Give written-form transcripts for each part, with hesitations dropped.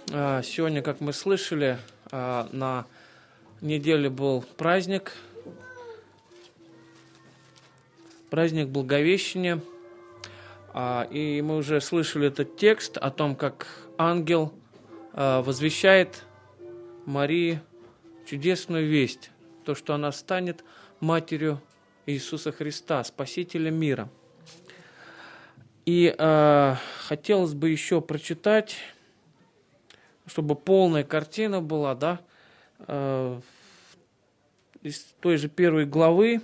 Сегодня, как мы слышали, на неделе был праздник Благовещения. И мы уже слышали этот текст о том, как ангел возвещает Марии чудесную весть, то, что она станет матерью Иисуса Христа, Спасителя мира. И хотелось бы еще прочитать, чтобы полная картина была, из той же первой главы,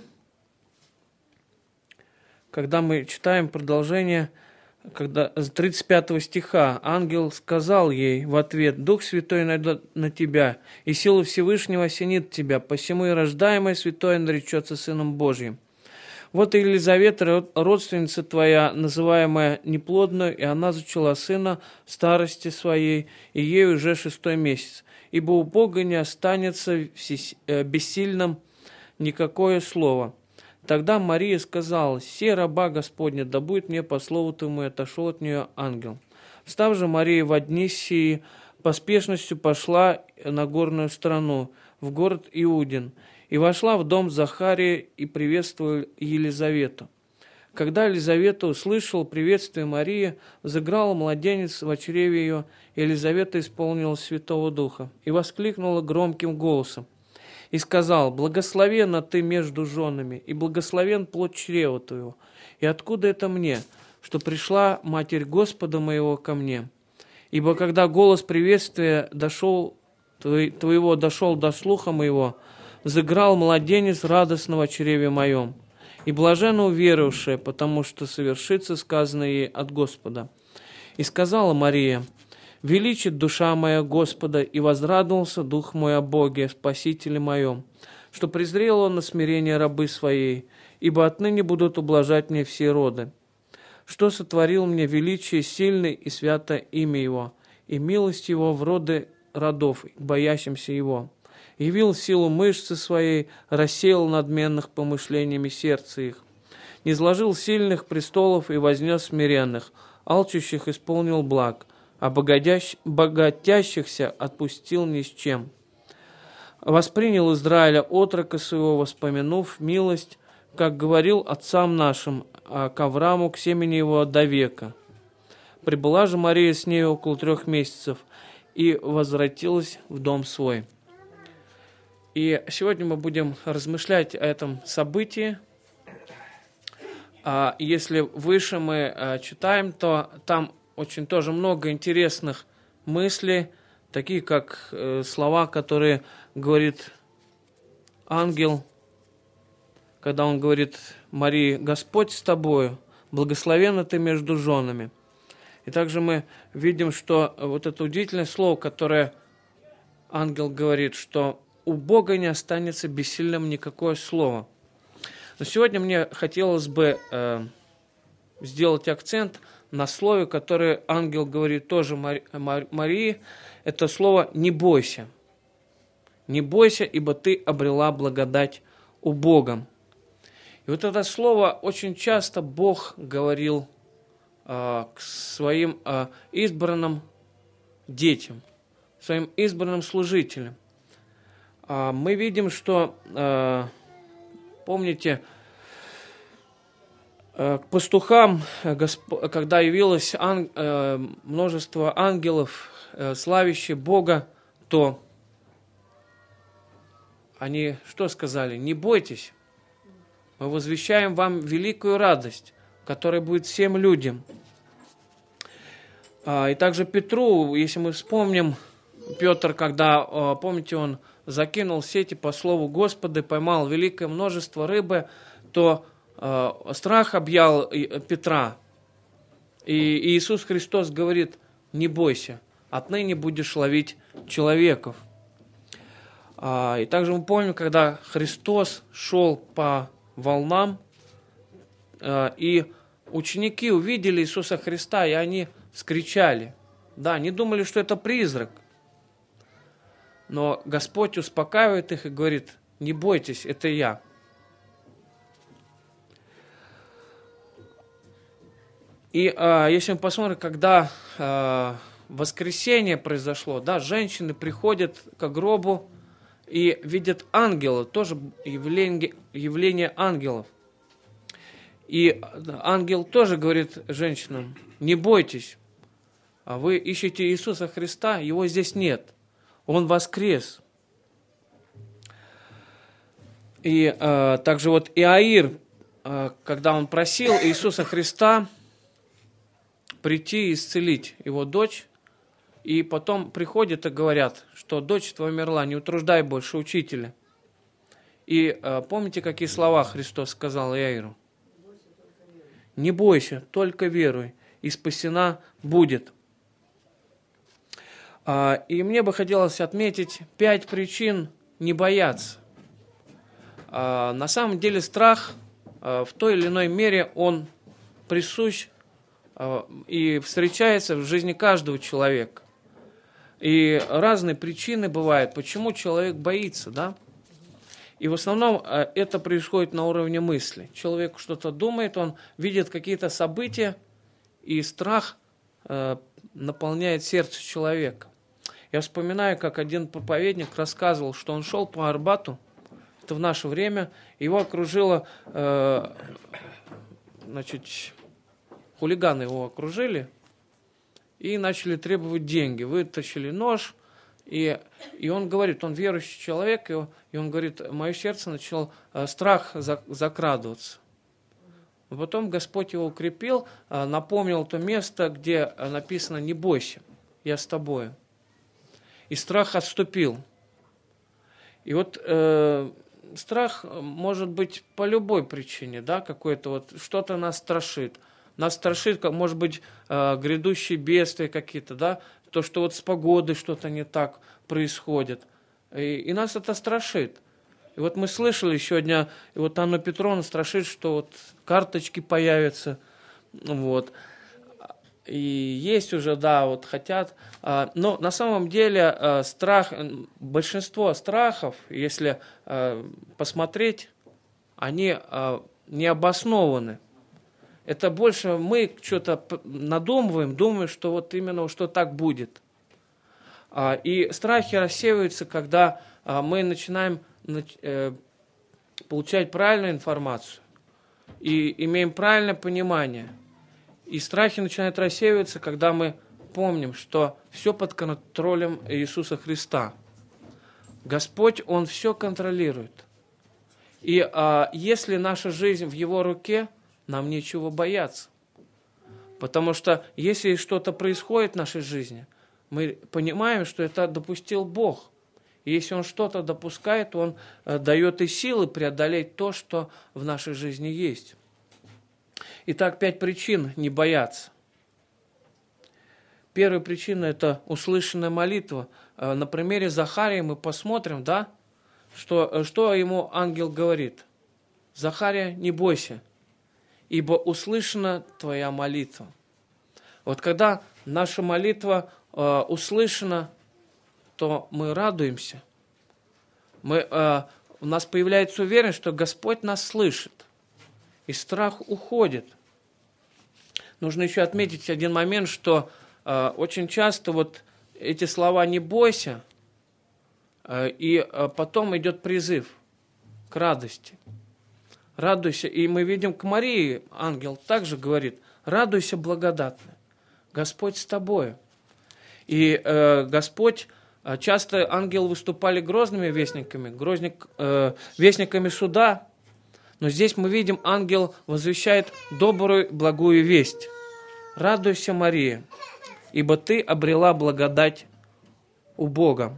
когда мы читаем продолжение, когда с 35 стиха: «Ангел сказал ей в ответ: Дух Святой найдет на тебя, и сила Всевышнего осенит тебя, посему и рождаемое святое наречется Сыном Божьим. Вот и Елизавета, родственница твоя, называемая неплодной, и она зачала сына в старости своей, и ей уже 6-й месяц. Ибо у Бога не останется бессильным никакое слово». Тогда Мария сказала: «Се раба Господня, да будет мне по слову твоему», и отошел от нее ангел. Встав же Мария во дни сии, поспешностью пошла на горную страну, в город Иудин, и вошла в дом Захария и приветствовала Елизавету. Когда Елизавета услышала приветствие Марии, взыграл младенец в чреве ее, и Елизавета исполнилась Святого Духа, и воскликнула громким голосом, и сказал: «Благословенна ты между женами, и благословен плод чрева твоего. И откуда это мне, что пришла Матерь Господа моего ко мне? Ибо когда голос приветствия твоего дошел до слуха моего, взыграл младенец радостного чреве моем. И блаженно уверовавшая, потому что совершится сказанное ей от Господа». И сказала Мария: «Величит душа моя Господа, и возрадовался дух мой о Боге, Спасителе моем, что презрел он на смирение рабы своей, ибо отныне будут ублажать мне все роды. Что сотворил мне величие сильный и свято имя его, и милость его в роды родов, боящимся его. Явил силу мышцы своей, рассеял надменных помышлениями сердца их. Низложил сильных престолов и вознес смиренных, алчущих исполнил благ, а богатящихся отпустил ни с чем. Воспринял Израиля отрока своего, воспомянув милость, как говорил отцам нашим, а к Аврааму, к семени его до века. Прибыла же Мария с нею около 3 месяцев и возвратилась в дом свой». И сегодня мы будем размышлять о этом событии. Если выше мы читаем, то там очень тоже много интересных мыслей, такие как слова, которые говорит ангел, когда он говорит Марии: «Господь с тобою, благословенна ты между женами». И также мы видим, что вот это удивительное слово, которое ангел говорит, что у Бога не останется бессильным никакое слово. Но сегодня мне хотелось бы сделать акцент на слове, которое ангел говорит тоже Марии. Это слово «не бойся». «Не бойся, ибо ты обрела благодать у Бога». И вот это слово очень часто Бог говорил к своим избранным детям, своим избранным служителям. Мы видим, что, помните, к пастухам, когда явилось множество ангелов, славящих Бога, то они что сказали? «Не бойтесь, мы возвещаем вам великую радость, которая будет всем людям». И также Петру, если мы вспомним, Петр, когда, помните, он закинул сети по слову Господа, поймал великое множество рыбы, то страх объял Петра. И Иисус Христос говорит: «Не бойся, отныне будешь ловить человеков». И также мы помним, когда Христос шел по волнам, и ученики увидели Иисуса Христа, и они вскричали. Да, они думали, что это призрак. Но Господь успокаивает их и говорит: «Не бойтесь, это я». И если мы посмотрим, когда воскресение произошло, да, женщины приходят к гробу и видят ангела, тоже явление ангелов. И ангел тоже говорит женщинам: не бойтесь, а вы ищете Иисуса Христа, его здесь нет, он воскрес. И также вот Иаир, когда он просил Иисуса Христа прийти и исцелить его дочь, и потом приходят и говорят, что дочь твоя умерла, не утруждай больше учителя. И помните, какие слова Христос сказал Иаиру? Не бойся, только веруй, и спасена будет. И мне бы хотелось отметить 5 причин не бояться. На самом деле страх в той или иной мере он присущ и встречается в жизни каждого человека. И разные причины бывают, почему человек боится, да? И в основном это происходит на уровне мысли. Человек что-то думает, он видит какие-то события, и страх наполняет сердце человека. Я вспоминаю, как один проповедник рассказывал, что он шел по Арбату, это в наше время, его окружило, хулиганы его окружили и начали требовать деньги, вытащили нож, и он говорит, он верующий человек, и он говорит, мое сердце начало страх закрадываться. Потом Господь его укрепил, напомнил то место, где написано «Не бойся, я с тобою». И страх отступил. И вот страх может быть по любой причине, да, какой-то вот, что-то нас страшит. Нас страшит, как, может быть, грядущие бедствия какие-то, да, то, что вот с погодой что-то не так происходит. И нас это страшит. И вот мы слышали сегодня, и вот Анна Петровна страшит, что вот карточки появятся, вот. И есть уже, да, вот хотят. Но на самом деле страх, большинство страхов, если посмотреть, они не обоснованы. Это больше мы что-то надумываем, думаем, что вот именно что так будет. И страхи рассеиваются, когда мы начинаем получать правильную информацию и имеем правильное понимание. И страхи начинают рассеиваться, когда мы помним, что все под контролем Иисуса Христа. Господь, Он все контролирует. И если наша жизнь в Его руке, нам нечего бояться. Потому что если что-то происходит в нашей жизни, мы понимаем, что это допустил Бог. И если Он что-то допускает, Он дает и силы преодолеть то, что в нашей жизни есть. Итак, 5 причин не бояться. Первая причина – это услышанная молитва. На примере Захарии мы посмотрим, да, что ему ангел говорит. Захария, не бойся, ибо услышана твоя молитва. Вот когда наша молитва услышана, то мы радуемся. У нас появляется уверенность, что Господь нас слышит. И страх уходит. Нужно еще отметить один момент, что очень часто вот эти слова «не бойся», и потом идет призыв к радости. Радуйся. И мы видим к Марии, ангел также говорит, радуйся, благодатная, Господь с тобою. И Господь, часто ангелы выступали грозными вестниками, вестниками суда, но здесь мы видим, ангел возвещает добрую, благую весть. Радуйся, Мария, ибо ты обрела благодать у Бога.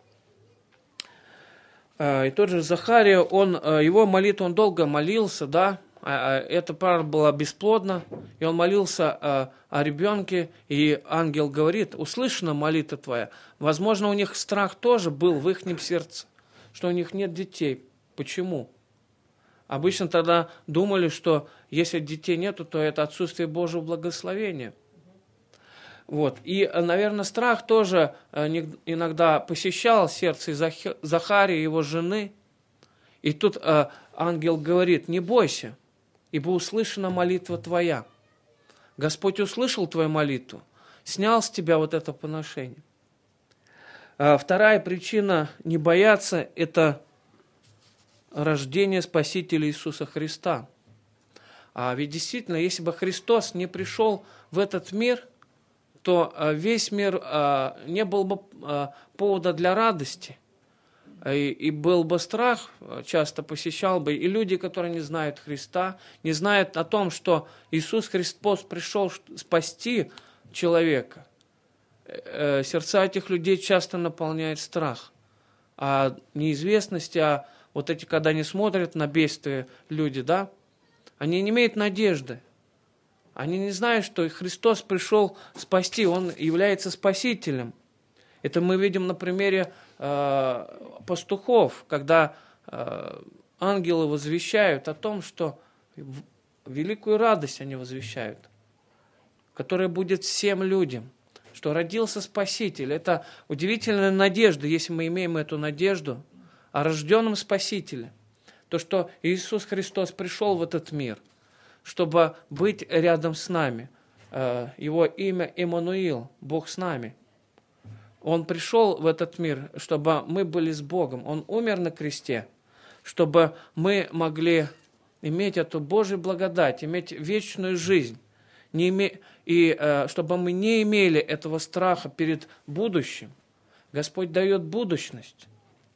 И тот же Захария, его молитву, он долго молился, да, эта пара была бесплодна, и он молился о ребенке, и ангел говорит, услышана молитва твоя. Возможно, у них страх тоже был в их сердце, что у них нет детей. Почему? Обычно тогда думали, что если детей нету, то это отсутствие Божьего благословения. Вот. И, наверное, страх тоже иногда посещал сердце Захарии, его жены. И тут ангел говорит, не бойся, ибо услышана молитва твоя. Господь услышал твою молитву. снял с тебя вот это поношение. Вторая причина не бояться – это рождение Спасителя Иисуса Христа. Ведь действительно, если бы Христос не пришел в этот мир, то весь мир не был бы повода для радости. И был бы страх, часто посещал бы, и люди, которые не знают Христа, не знают о том, что Иисус Христос пришел спасти человека. Сердца этих людей часто наполняет страх. Неизвестность, вот эти, когда они смотрят на бедствие люди, да, они не имеют надежды. Они не знают, что Христос пришел спасти, Он является Спасителем. Это мы видим на примере пастухов, когда ангелы возвещают о том, что великую радость они возвещают, которая будет всем людям, что родился Спаситель. Это удивительная надежда, если мы имеем эту надежду о рожденном Спасителе. То, что Иисус Христос пришел в этот мир, чтобы быть рядом с нами. Его имя Иммануил, Бог с нами. Он пришел в этот мир, чтобы мы были с Богом. Он умер на кресте, чтобы мы могли иметь эту Божью благодать, иметь вечную жизнь. Чтобы мы не имели этого страха перед будущим. Господь дает будущность.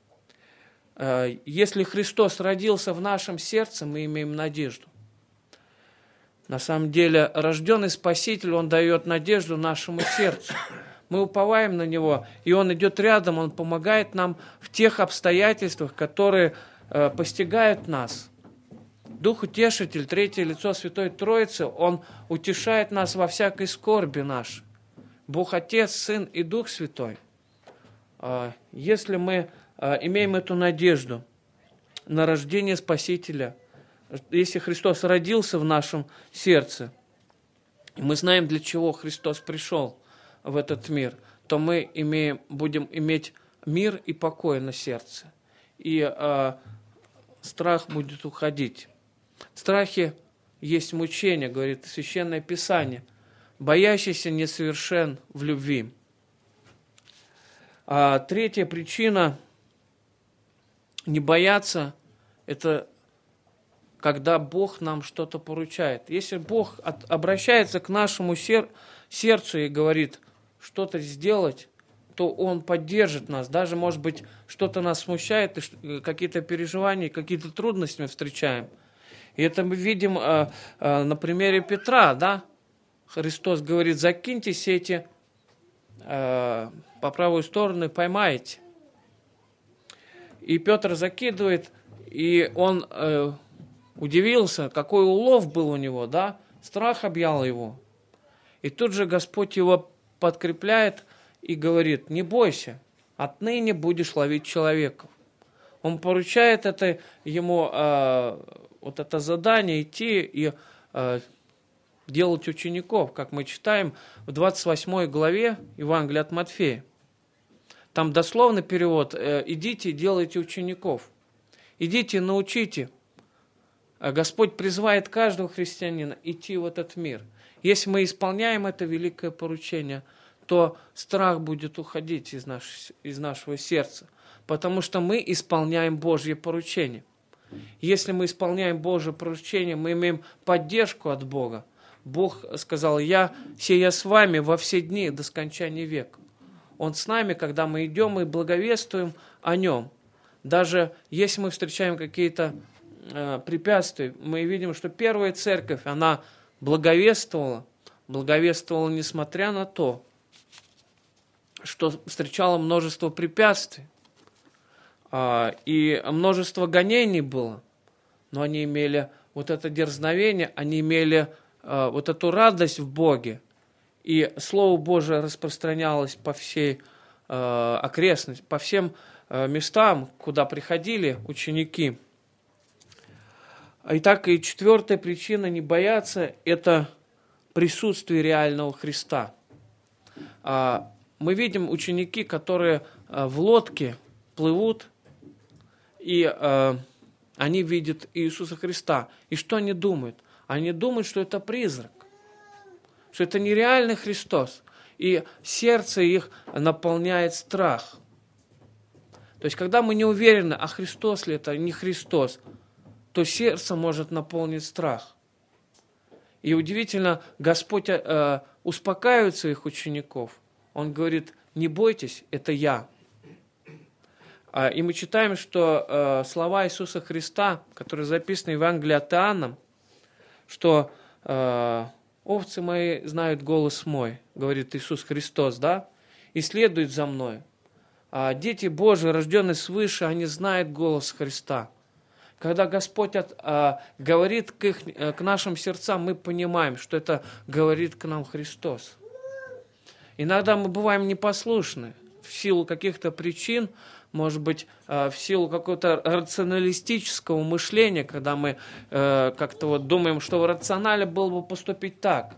Если Христос родился в нашем сердце, мы имеем надежду. На самом деле, рожденный Спаситель, Он дает надежду нашему сердцу. Мы уповаем на Него, и Он идет рядом, Он помогает нам в тех обстоятельствах, которые постигают нас. Дух Утешитель, третье лицо Святой Троицы, Он утешает нас во всякой скорби нашей. Бог Отец, Сын и Дух Святой. Если мы имеем эту надежду на рождение Спасителя, если Христос родился в нашем сердце, и мы знаем, для чего Христос пришел в этот мир, то мы будем иметь мир и покой на сердце. И страх будет уходить. В страхе есть мучение, говорит Священное Писание. Боящийся несовершен в любви. Третья причина не бояться – это когда Бог нам что-то поручает. Если Бог обращается к нашему сердцу и говорит что-то сделать, то Он поддержит нас. Даже, может быть, что-то нас смущает, какие-то переживания, какие-то трудности мы встречаем. И это мы видим на примере Петра, да? Христос говорит: закиньте сети по правую сторону и поймаете. И Петр закидывает, и он удивился, какой улов был у него, да? Страх объял его. И тут же Господь его подкрепляет и говорит: не бойся, отныне будешь ловить человеков. Он поручает ему вот это задание идти и делать учеников, как мы читаем в 28 главе Евангелия от Матфея. Там дословный перевод: идите и делайте учеников. Идите, научите. Господь призывает каждого христианина идти в этот мир. Если мы исполняем это великое поручение, то страх будет уходить из нашего сердца, потому что мы исполняем Божье поручение. Если мы исполняем Божье поручение, мы имеем поддержку от Бога. Бог сказал: я сея с вами во все дни до скончания века. Он с нами, когда мы идем и благовествуем о Нем. Даже если мы встречаем какие-то препятствия, мы видим, что первая церковь, она благовествовала несмотря на то, что встречала множество препятствий, и множество гонений было, но они имели вот это дерзновение, они имели вот эту радость в Боге, и Слово Божие распространялось по всей окрестности, по всем местам, куда приходили ученики. Итак, и четвертая причина не бояться – это присутствие реального Христа. Мы видим ученики, которые в лодке плывут, и они видят Иисуса Христа. И что они думают? Они думают, что это призрак, что это нереальный Христос. и сердце их наполняет страх. То есть, когда мы не уверены, а Христос ли это, не Христос, то сердце может наполнить страх. И удивительно, Господь успокаивает своих учеников. Он говорит: не бойтесь, это я. И мы читаем, что слова Иисуса Христа, которые записаны в Евангелии от Иоанна, что овцы мои знают голос мой, говорит Иисус Христос, да, и следуют за мной. А дети Божии, рожденные свыше, они знают голос Христа. Когда Господь говорит к нашим сердцам, мы понимаем, что это говорит к нам Христос. Иногда мы бываем непослушны в силу каких-то причин, может быть, в силу какого-то рационалистического мышления, когда мы как-то вот думаем, что рационально было бы поступить так.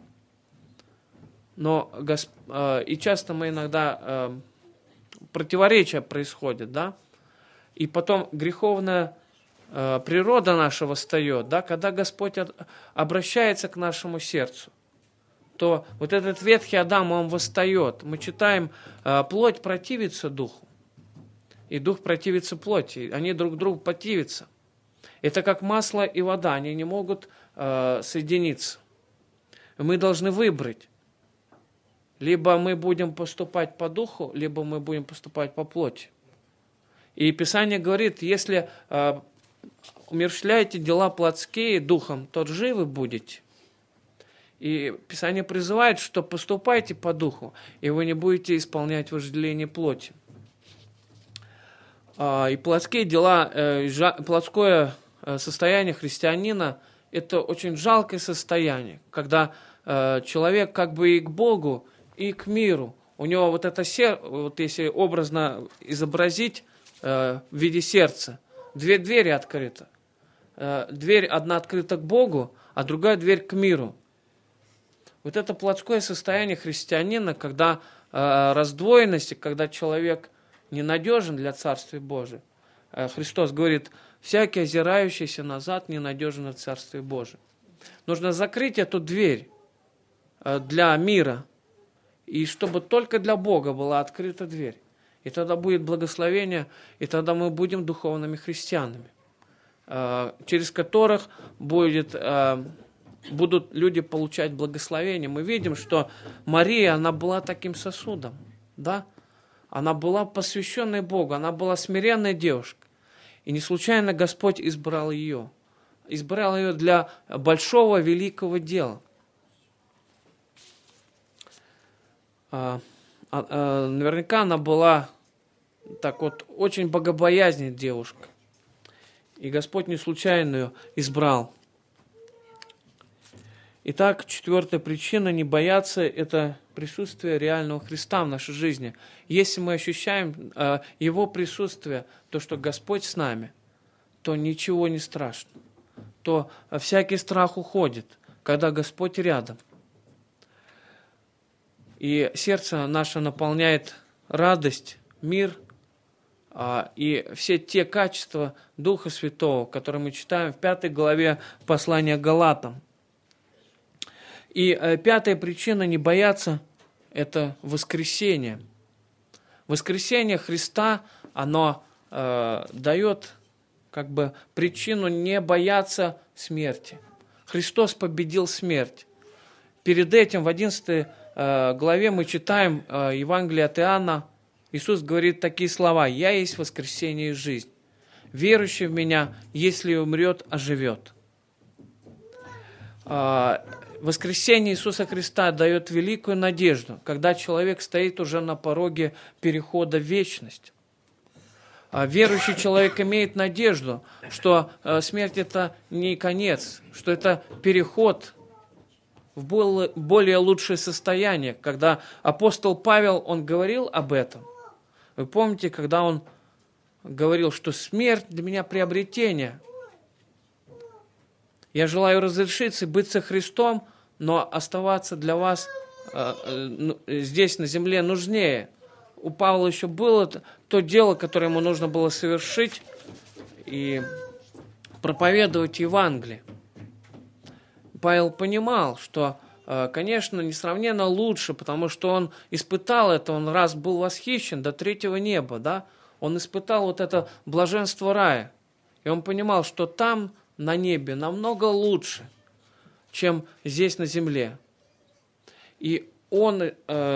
Но и часто мы иногда противоречия происходят, да? И потом греховная природа наша восстает, да? Когда Господь обращается к нашему сердцу, то вот этот ветхий Адам, он восстает. Мы читаем, плоть противится духу, и дух противится плоти. Они друг другу противятся. Это как масло и вода, они не могут соединиться. Мы должны выбрать. Либо мы будем поступать по духу, либо мы будем поступать по плоти. И Писание говорит, если умерщвляете дела плотские духом, то живы будете. И Писание призывает, что поступайте по духу, и вы не будете исполнять вожделение плоти. И плотские дела, плотское состояние христианина – это очень жалкое состояние, когда человек как бы и к Богу, и к миру. У него вот это сердце, вот если образно изобразить в виде сердца, две двери открыты. Дверь одна открыта к Богу, а другая дверь к миру. Вот это плотское состояние христианина, когда раздвоенность, когда человек ненадежен для Царствия Божия. Христос говорит, всякий озирающийся назад ненадежен для Царствия Божия. Нужно закрыть эту дверь для мира, и чтобы только для Бога была открыта дверь. И тогда будет благословение, и тогда мы будем духовными христианами, через которых будут люди получать благословение. Мы видим, что Мария, она была таким сосудом, да? Она была посвященной Богу, она была смиренной девушкой. И не случайно Господь избрал ее. Избрал ее для большого, великого дела. Наверняка она была так вот очень богобоязненной девушкой. И Господь не случайно ее избрал. Итак, четвертая причина не бояться – это присутствие реального Христа в нашей жизни. Если мы ощущаем Его присутствие, то, что Господь с нами, то ничего не страшно. То всякий страх уходит, когда Господь рядом. И сердце наше наполняет радость, мир и все те качества Духа Святого, которые мы читаем в 5 главе послания к Галатам. И пятая причина не бояться – это воскресение. Воскресение Христа, оно дает как бы причину не бояться смерти. Христос победил смерть. Перед этим в 11 главе мы читаем Евангелие от Иоанна. Иисус говорит такие слова: «Я есть воскресение и жизнь. Верующий в Меня, если умрет, оживет». Воскресение Иисуса Христа дает великую надежду, когда человек стоит уже на пороге перехода в вечность. Верующий человек имеет надежду, что смерть – это не конец, что это переход в более лучшее состояние. Когда апостол Павел, он говорил об этом. Вы помните, когда он говорил, что смерть для меня приобретение. Я желаю разрешиться быть со Христом, но оставаться для вас здесь, на земле, нужнее. У Павла еще было то дело, которое ему нужно было совершить, и проповедовать Евангелие. Павел понимал, что конечно, несравненно лучше, потому что он испытал это, он раз был восхищен до третьего неба, да? Он испытал вот это блаженство рая. И он понимал, что там, на небе, намного лучше, чем здесь, на земле. И он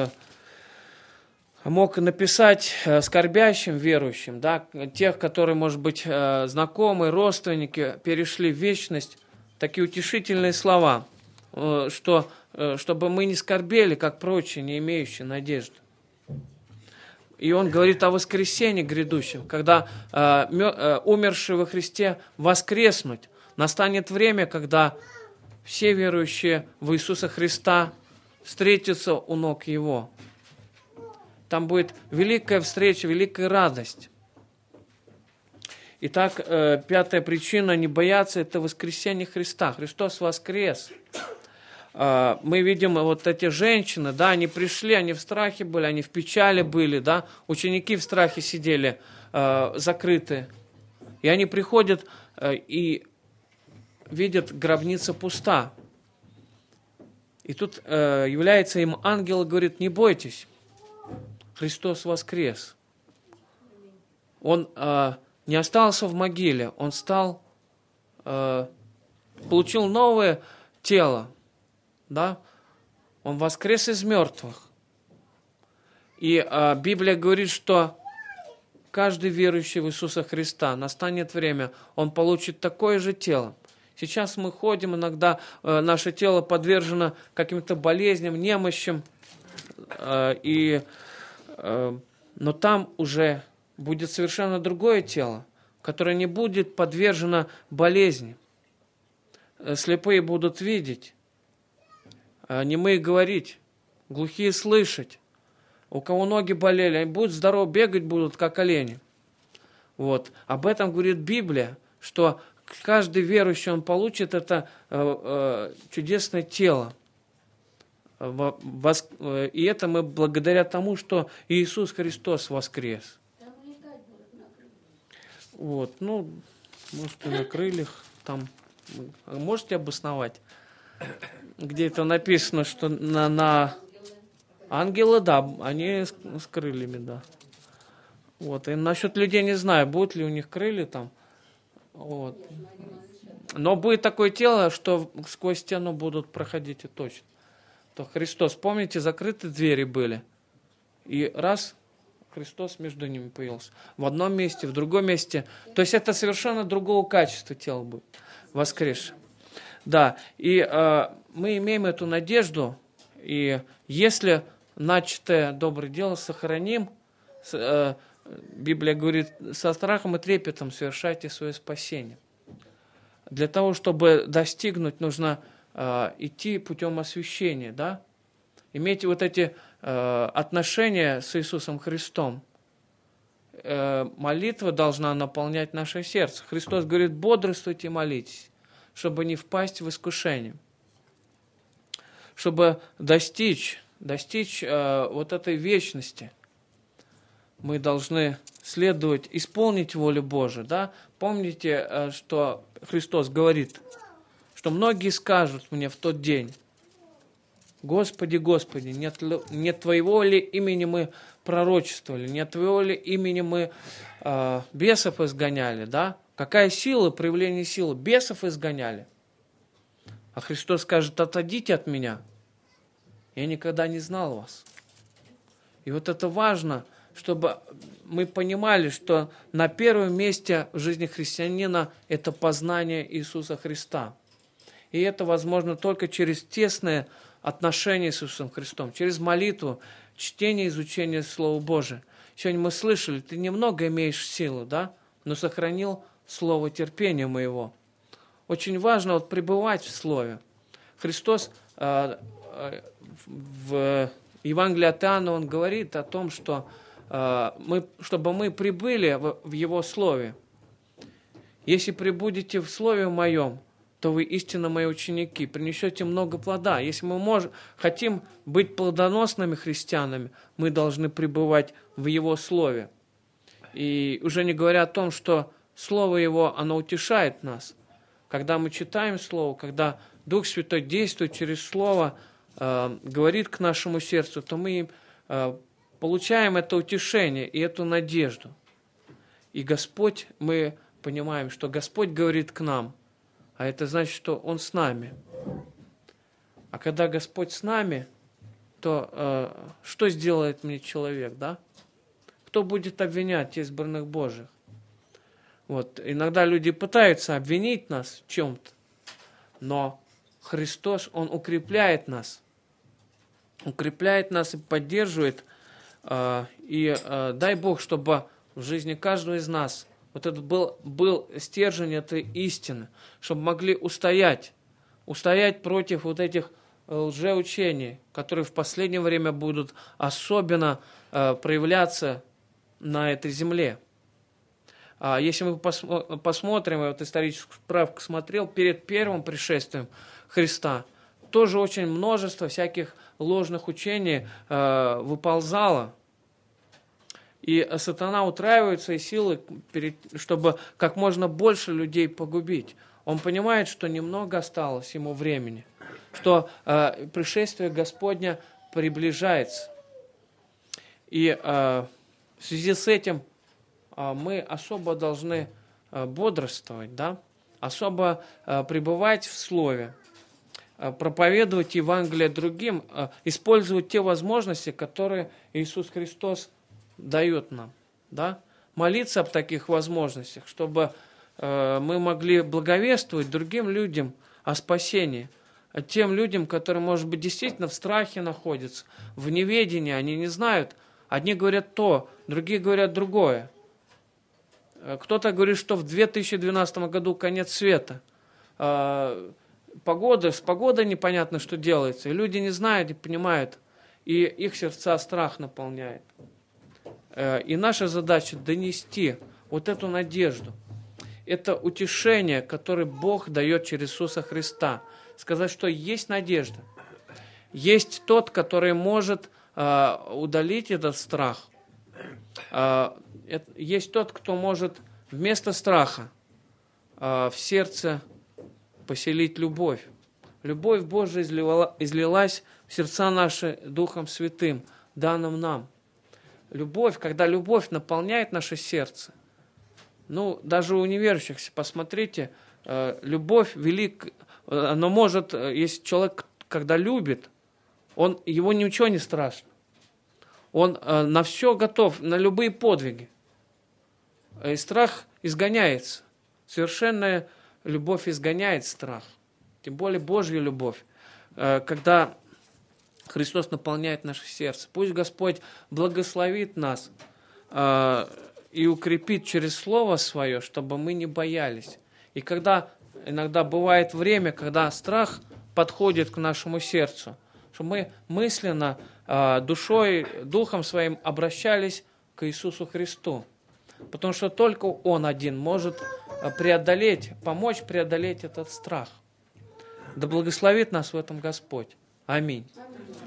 мог написать скорбящим верующим, да, тех, которые, может быть, знакомые, родственники, перешли в вечность, такие утешительные слова, что, чтобы мы не скорбели, как прочие, не имеющие надежды. И он говорит о воскресении грядущем, когда умершие во Христе воскреснут. Настанет время, когда все верующие в Иисуса Христа встретятся у ног Его. Там будет великая встреча, великая радость. Итак, пятая причина не бояться – это воскресение Христа. Христос воскрес. Мы видим вот эти женщины, да, они пришли, они в страхе были, они в печали были, да, ученики в страхе сидели, закрыты. И они приходят и видят, гробница пуста. И тут является им ангел и говорит: не бойтесь, Христос воскрес. Он не остался в могиле, он стал, получил новое тело, да? Он воскрес из мертвых. И Библия говорит, что каждый верующий в Иисуса Христа, настанет время, он получит такое же тело. Сейчас мы ходим, иногда наше тело подвержено каким-то болезням, немощам, но там уже будет совершенно другое тело, которое не будет подвержено болезни. Слепые будут видеть, немые говорить, глухие слышать. У кого ноги болели, они будут здоровы, бегать будут, как олени. Вот. Об этом говорит Библия, что каждый верующий, он получит это чудесное тело. И это мы благодаря тому, что Иисус Христос воскрес. Вот, ну, может, и на крыльях там. Можете обосновать, где это написано, что на ангелы, да, они с крыльями, да. Вот, и насчет людей не знаю, будут ли у них крылья там. Вот. Но будет такое тело, что сквозь стену будут проходить и точно. То Христос, помните, закрыты двери были. И раз, Христос между ними появился. В одном месте, в другом месте. То есть это совершенно другого качества тела будет. Воскресшее. Да, и мы имеем эту надежду. И если начатое доброе дело сохраним, Библия говорит, со страхом и трепетом совершайте свое спасение. Для того, чтобы достигнуть, нужно идти путем освящения, да? Иметь вот эти отношения с Иисусом Христом. Молитва должна наполнять наше сердце. Христос говорит: бодрствуйте и молитесь, чтобы не впасть в искушение. Чтобы достичь вот этой вечности, мы должны следовать, исполнить волю Божию, да? Помните, что Христос говорит, что многие скажут мне в тот день: Господи, Господи, не Твоего ли имени мы пророчествовали, не Твоего ли имени мы бесов изгоняли, да? Какая сила, проявление силы? Бесов изгоняли. А Христос скажет: отойдите от меня, я никогда не знал вас. И вот это важно, чтобы мы понимали, что на первом месте в жизни христианина это познание Иисуса Христа. И это возможно только через тесное отношение с Иисусом Христом, через молитву, чтение, изучение Слова Божия. Сегодня мы слышали: ты немного имеешь силы, да, но сохранил слово терпения моего. Очень важно вот пребывать в Слове. Христос в Евангелии от Иоанна, он говорит о том, что чтобы мы пребыли в Его Слове. Если пребудете в Слове Моем, то вы истинно Мои ученики, принесете много плода. Если мы хотим быть плодоносными христианами, мы должны пребывать в Его Слове. И уже не говоря о том, что Слово Его, оно утешает нас. Когда мы читаем Слово, когда Дух Святой действует через Слово, говорит к нашему сердцу, то мы получаем это утешение и эту надежду. И Господь, мы понимаем, что Господь говорит к нам, а это значит, что Он с нами. А когда Господь с нами, то что сделает мне человек, да? Кто будет обвинять избранных Божьих? Вот. Иногда люди пытаются обвинить нас в чем-то, но Христос, Он укрепляет нас и поддерживает. И дай Бог, чтобы в жизни каждого из нас вот это был стержень этой истины, чтобы могли устоять против вот этих лжеучений, которые в последнее время будут особенно проявляться на этой земле. Если мы посмотрим, я вот историческую справку смотрел, перед первым пришествием Христа тоже очень множество всяких ложных учений выползало. И сатана утраивает свои силы, чтобы как можно больше людей погубить. Он понимает, что немного осталось ему времени, что пришествие Господня приближается. И в связи с этим мы особо должны бодрствовать, да? Особо пребывать в Слове, проповедовать Евангелие другим, использовать те возможности, которые Иисус Христос дает нам, да? Молиться об таких возможностях, чтобы мы могли благовествовать другим людям о спасении, тем людям, которые, может быть, действительно в страхе находятся, в неведении, они не знают. Одни говорят то, другие говорят другое. Кто-то говорит, что в 2012 году конец света. С погодой непонятно, что делается. И люди не знают, не понимают. И их сердца страх наполняет. И наша задача донести вот эту надежду. Это утешение, которое Бог дает через Иисуса Христа. Сказать, что есть надежда. Есть тот, который может удалить этот страх. Есть тот, кто может вместо страха в сердце поселить любовь. Любовь Божия излилась в сердца наши Духом Святым, данным нам. Любовь, когда любовь наполняет наше сердце, даже у неверующихся, посмотрите, любовь велик, она может, если человек, когда любит, его ничего не страшно. Он на все готов, на любые подвиги. И страх изгоняется. Совершенная любовь изгоняет страх. Тем более Божья любовь. Когда Христос наполняет наше сердце. Пусть Господь благословит нас и укрепит через Слово Свое, чтобы мы не боялись. И когда иногда бывает время, когда страх подходит к нашему сердцу, чтобы мы мысленно, душой, духом своим обращались к Иисусу Христу. Потому что только Он один может помочь преодолеть этот страх. Да благословит нас в этом Господь. Аминь.